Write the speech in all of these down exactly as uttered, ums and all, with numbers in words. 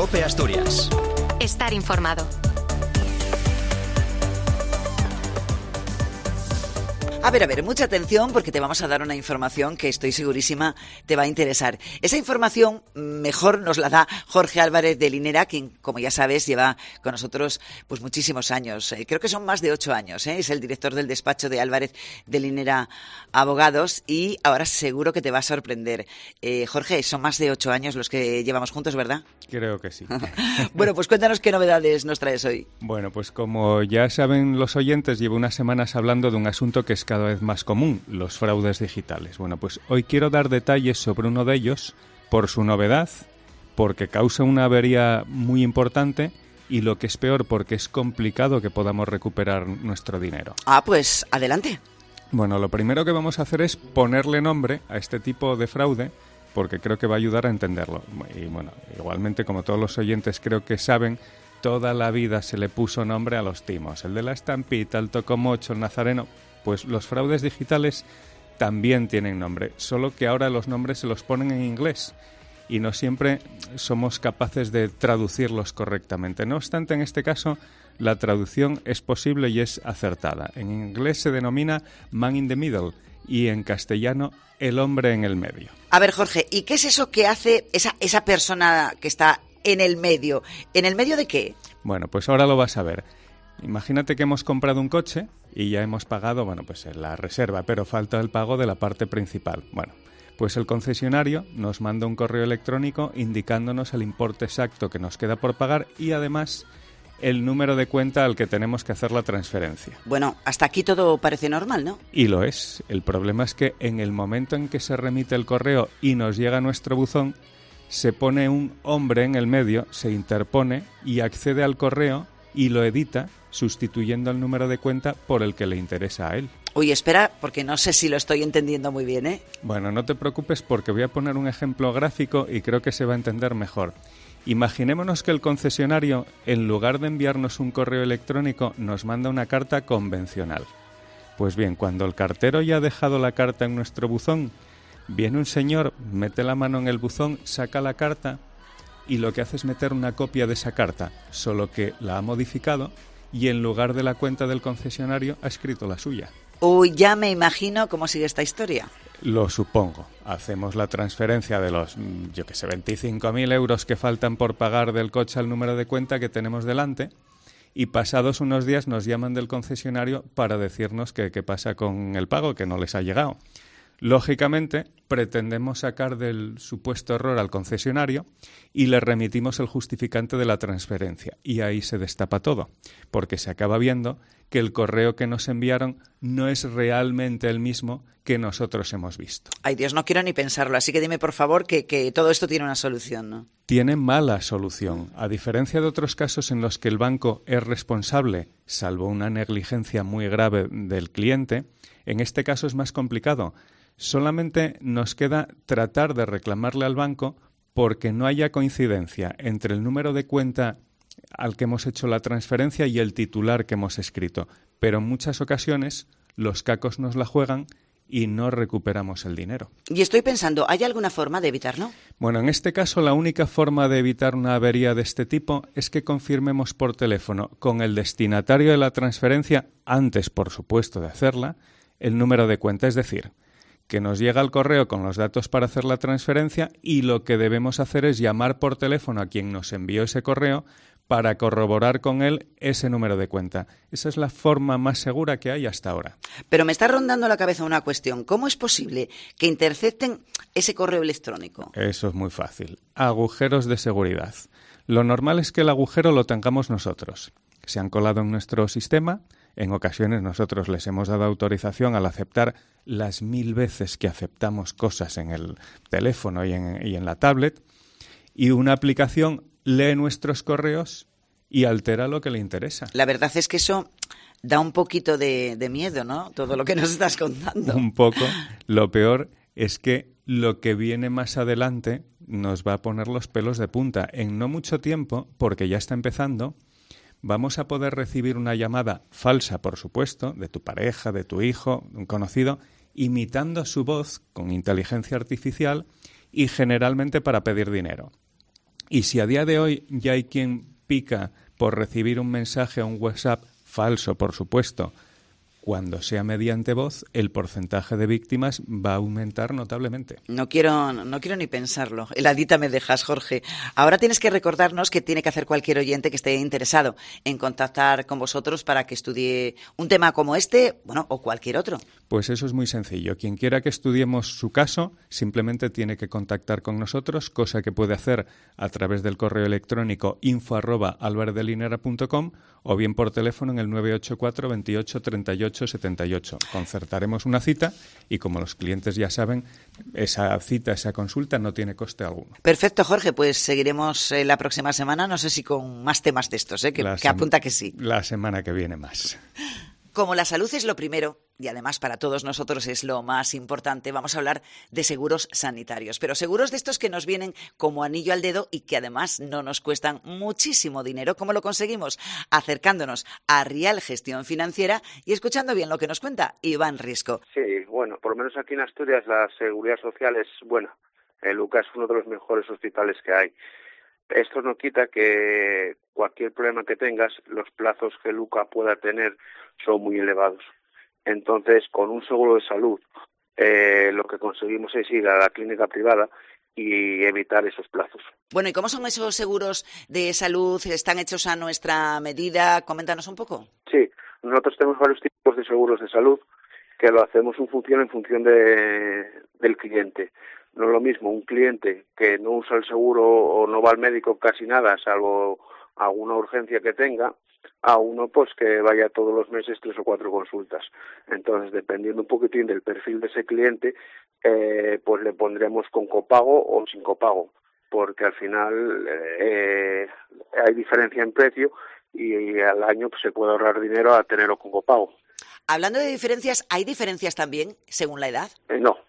COPE Asturias. Estar informado. A ver, a ver, mucha atención porque te vamos a dar una información que estoy segurísima te va a interesar. Esa información mejor nos la da Jorge Álvarez de Linera, quien, como ya sabes, lleva con nosotros pues muchísimos años. Eh, creo que son más de ocho años. ¿eh? Es el director del despacho de Álvarez de Linera Abogados y ahora seguro que te va a sorprender. Eh, Jorge, son más de ocho años los que llevamos juntos, ¿verdad? Creo que sí. Bueno, pues cuéntanos qué novedades nos traes hoy. Bueno, pues como ya saben los oyentes, llevo unas semanas hablando de un asunto que es cada vez más común, los fraudes digitales. Bueno, pues hoy quiero dar detalles sobre uno de ellos por su novedad, porque causa una avería muy importante y lo que es peor, porque es complicado que podamos recuperar nuestro dinero. Ah, pues adelante. Bueno, lo primero que vamos a hacer es ponerle nombre a este tipo de fraude, porque creo que va a ayudar a entenderlo. Y bueno, igualmente, como todos los oyentes creo que saben, toda la vida se le puso nombre a los timos. El de la estampita, el tocomocho, el nazareno. Pues los fraudes digitales también tienen nombre, solo que ahora los nombres se los ponen en inglés y no siempre somos capaces de traducirlos correctamente. No obstante, en este caso, la traducción es posible y es acertada. En inglés se denomina man in the middle y en castellano el hombre en el medio. A ver, Jorge, ¿y qué es eso que hace esa, esa persona que está en el medio? ¿En el medio de qué? Bueno, pues ahora lo vas a ver. Imagínate que hemos comprado un coche y ya hemos pagado, bueno, pues la reserva, pero falta el pago de la parte principal. Bueno, pues el concesionario nos manda un correo electrónico indicándonos el importe exacto que nos queda por pagar y además el número de cuenta al que tenemos que hacer la transferencia. Bueno, hasta aquí todo parece normal, ¿no? Y lo es. El problema es que en el momento en que se remite el correo y nos llega a nuestro buzón, se pone un hombre en el medio, se interpone y accede al correo y lo edita, sustituyendo el número de cuenta por el que le interesa a él. Uy, espera, porque no sé si lo estoy entendiendo muy bien, ¿eh? Bueno, no te preocupes porque voy a poner un ejemplo gráfico y creo que se va a entender mejor. Imaginémonos que el concesionario, en lugar de enviarnos un correo electrónico, nos manda una carta convencional. Pues bien, cuando el cartero ya ha dejado la carta en nuestro buzón, viene un señor, mete la mano en el buzón, saca la carta y lo que hace es meter una copia de esa carta, solo que la ha modificado y en lugar de la cuenta del concesionario ha escrito la suya. Uy, ya me imagino cómo sigue esta historia. Lo supongo. Hacemos la transferencia de los, yo que sé, veinticinco mil euros que faltan por pagar del coche al número de cuenta que tenemos delante y pasados unos días nos llaman del concesionario para decirnos que qué pasa con el pago, que no les ha llegado. Lógicamente, pretendemos sacar del supuesto error al concesionario y le remitimos el justificante de la transferencia. Y ahí se destapa todo, porque se acaba viendo que el correo que nos enviaron no es realmente el mismo que nosotros hemos visto. Ay, Dios, no quiero ni pensarlo, así que dime, por favor, que, que todo esto tiene una solución, ¿no? Tiene mala solución. A diferencia de otros casos en los que el banco es responsable, salvo una negligencia muy grave del cliente, en este caso es más complicado. Solamente nos queda tratar de reclamarle al banco porque no haya coincidencia entre el número de cuenta al que hemos hecho la transferencia y el titular que hemos escrito. Pero en muchas ocasiones los cacos nos la juegan y no recuperamos el dinero. Y estoy pensando, ¿hay alguna forma de evitarlo? Bueno, en este caso la única forma de evitar una avería de este tipo es que confirmemos por teléfono con el destinatario de la transferencia, antes por supuesto de hacerla, el número de cuenta, es decir, que nos llega el correo con los datos para hacer la transferencia y lo que debemos hacer es llamar por teléfono a quien nos envió ese correo para corroborar con él ese número de cuenta. Esa es la forma más segura que hay hasta ahora. Pero me está rondando la cabeza una cuestión. ¿Cómo es posible que intercepten ese correo electrónico? Eso es muy fácil. Agujeros de seguridad. Lo normal es que el agujero lo tengamos nosotros. Se han colado en nuestro sistema. En ocasiones nosotros les hemos dado autorización al aceptar las mil veces que aceptamos cosas en el teléfono y en, y en la tablet, y una aplicación lee nuestros correos y altera lo que le interesa. La verdad es que eso da un poquito de, de miedo, ¿no? Todo lo que nos estás contando. Un poco. Lo peor es que lo que viene más adelante nos va a poner los pelos de punta. En no mucho tiempo, porque ya está empezando, vamos a poder recibir una llamada falsa, por supuesto, de tu pareja, de tu hijo, un conocido, imitando su voz con inteligencia artificial y generalmente para pedir dinero. Y si a día de hoy ya hay quien pica por recibir un mensaje a un WhatsApp, falso por supuesto, cuando sea mediante voz, el porcentaje de víctimas va a aumentar notablemente. No quiero, no quiero ni pensarlo. Heladita me dejas, Jorge. Ahora tienes que recordarnos qué tiene que hacer cualquier oyente que esté interesado en contactar con vosotros para que estudie un tema como este, bueno, o cualquier otro. Pues eso es muy sencillo. Quien quiera que estudiemos su caso, simplemente tiene que contactar con nosotros, cosa que puede hacer a través del correo electrónico info arroba alvarezdelinera punto com o bien por teléfono en el nueve ocho cuatro veintiocho treinta y ocho setenta y ocho. Concertaremos una cita y, como los clientes ya saben, esa cita, esa consulta no tiene coste alguno. Perfecto, Jorge, pues seguiremos eh, la próxima semana, no sé si con más temas de estos, ¿eh? que, que apunta que sí. La semana que viene más. Como la salud es lo primero, y además para todos nosotros es lo más importante, vamos a hablar de seguros sanitarios, pero seguros de estos que nos vienen como anillo al dedo y que además no nos cuestan muchísimo dinero. ¿Cómo lo conseguimos? Acercándonos a Rial Gestión Financiera y escuchando bien lo que nos cuenta Iván Risco. Sí, bueno, por lo menos aquí en Asturias la seguridad social es buena. El Lucas es uno de los mejores hospitales que hay. Esto no quita que cualquier problema que tengas, los plazos que Luca pueda tener son muy elevados. Entonces, con un seguro de salud, eh, lo que conseguimos es ir a la clínica privada y evitar esos plazos. Bueno, ¿y cómo son esos seguros de salud? ¿Están hechos a nuestra medida? Coméntanos un poco. Sí, nosotros tenemos varios tipos de seguros de salud que lo hacemos en función en función de, del cliente. No es lo mismo un cliente que no usa el seguro o no va al médico casi nada, salvo alguna urgencia que tenga, a uno pues que vaya todos los meses tres o cuatro consultas. Entonces, dependiendo un poquitín del perfil de ese cliente, eh, pues le pondremos con copago o sin copago, porque al final eh, hay diferencia en precio y al año pues, se puede ahorrar dinero a tenerlo con copago. Hablando de diferencias, ¿hay diferencias también según la edad? Eh, no.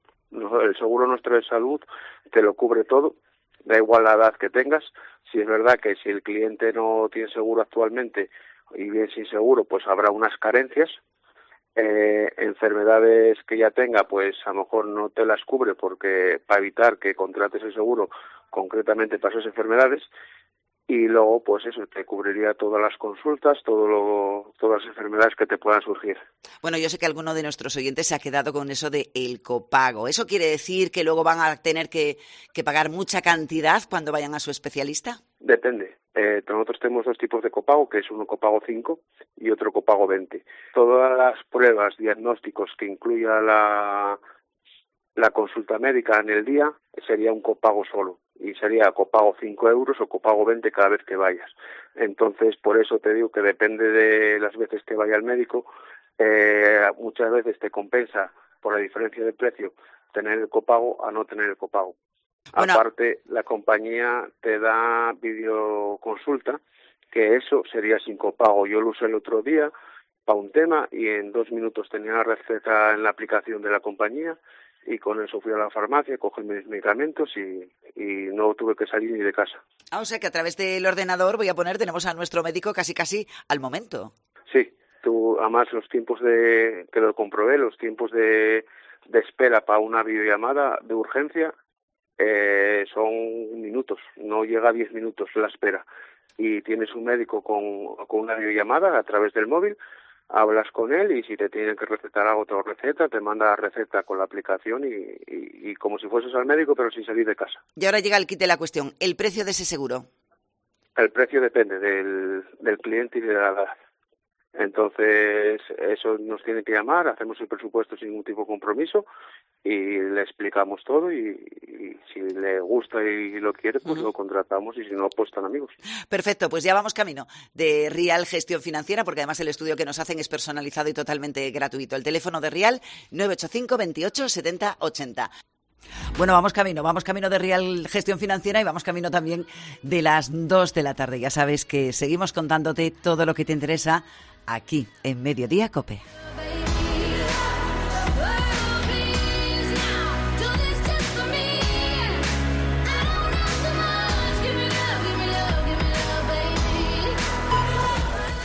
no, el seguro nuestro de salud te lo cubre todo, da igual la edad que tengas. Si es verdad que si el cliente no tiene seguro actualmente y bien sin seguro, pues habrá unas carencias. Eh, enfermedades que ya tenga, pues a lo mejor no te las cubre porque para evitar que contrates el seguro concretamente para esas enfermedades. Y luego, pues eso, te cubriría todas las consultas, todo lo, todas las enfermedades que te puedan surgir. Bueno, yo sé que alguno de nuestros oyentes se ha quedado con eso de el copago. ¿Eso quiere decir que luego van a tener que, que pagar mucha cantidad cuando vayan a su especialista? Depende. Eh, nosotros tenemos dos tipos de copago, que es uno copago cinco y otro copago veinte. Todas las pruebas, diagnósticos que incluya la, la consulta médica en el día, sería un copago solo. Y sería copago cinco euros o copago veinte cada vez que vayas. Entonces, por eso te digo que depende de las veces que vaya al médico, eh, muchas veces te compensa por la diferencia de precio tener el copago a no tener el copago. Bueno. Aparte, la compañía te da videoconsulta, que eso sería sin copago. Yo lo usé el otro día para un tema y en dos minutos tenía la receta en la aplicación de la compañía y con eso fui a la farmacia, cogí mis medicamentos y, y no tuve que salir ni de casa. Ah, o sea que a través del ordenador, voy a poner, tenemos a nuestro médico casi casi al momento. Sí, tú, además los tiempos de, que lo comprobé, los tiempos de, de espera para una videollamada de urgencia eh, son minutos, no llega a diez minutos la espera. Y tienes un médico con, con una videollamada a través del móvil, hablas con él y si te tienen que recetar algo, te lo receta, te manda la receta con la aplicación y, y, y como si fueses al médico, pero sin salir de casa. Y ahora llega el kit de la cuestión, ¿el precio de ese seguro? El precio depende del, del cliente y de la edad. Entonces, eso nos tiene que llamar, hacemos el presupuesto sin ningún tipo de compromiso y le explicamos todo y, y si le gusta y lo quiere, pues uh-huh. lo contratamos y si no, pues están amigos. Perfecto, pues ya vamos camino de Rial Gestión Financiera, porque además el estudio que nos hacen es personalizado y totalmente gratuito. El teléfono de Rial, nueve ocho cinco veintiocho setenta ochenta. Bueno, vamos camino, vamos camino de Rial Gestión Financiera y vamos camino también de las dos de la tarde. Ya sabes que seguimos contándote todo lo que te interesa aquí en Mediodía COPE.